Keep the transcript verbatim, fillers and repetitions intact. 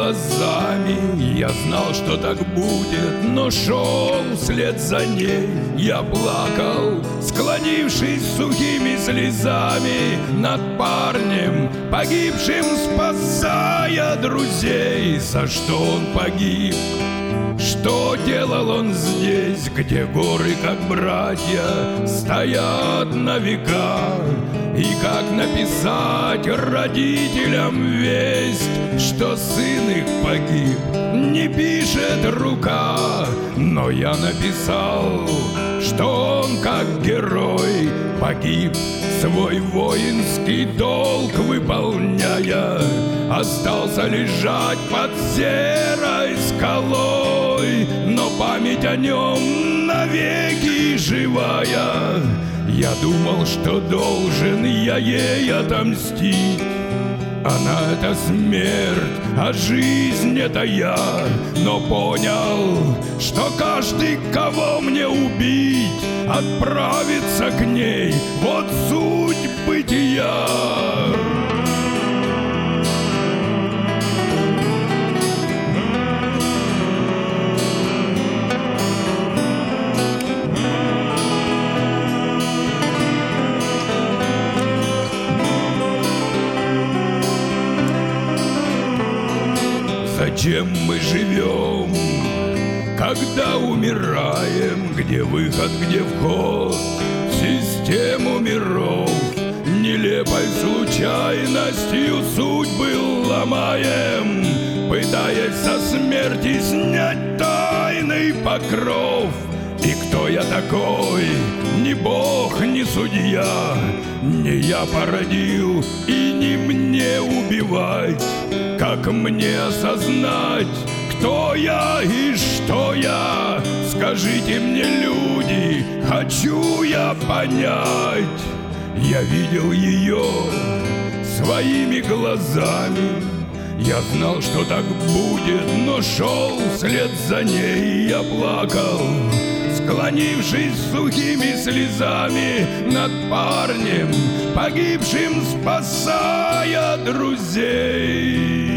глазами. Я знал, что так будет, но шел вслед за ней. Я плакал, склонившись сухими слезами над парнем, погибшим, спасая друзей. За что он погиб? Что делал он здесь, где горы, как братья, стоят на века? И как написать родителям весть, что сын их погиб? Не пишет рука, но я написал, что он, как герой, погиб, свой воинский долг выполняя. Остался лежать под серой скалой, но память о нем навеки живая. Я думал, что должен я ей отомстить. Она — это смерть, а жизнь — это я. Но понял, что каждый, кого мне убить, отправится к ней. Вот суть бытия. Зачем мы живем, когда умираем? Где выход, где вход в систему миров? Нелепой случайностью судьбы ломаем, пытаясь со смерти снять тайный покров. И кто я такой? Ни бог, ни судья. Не я породил, и не мне убивать. Как мне осознать, кто я и что я? Скажите мне, люди, хочу я понять. Я видел ее своими глазами. Я знал, что так будет, но шел вслед за ней. Я плакал, склонившись сухими слезами над парнем, погибшим, спасая друзей.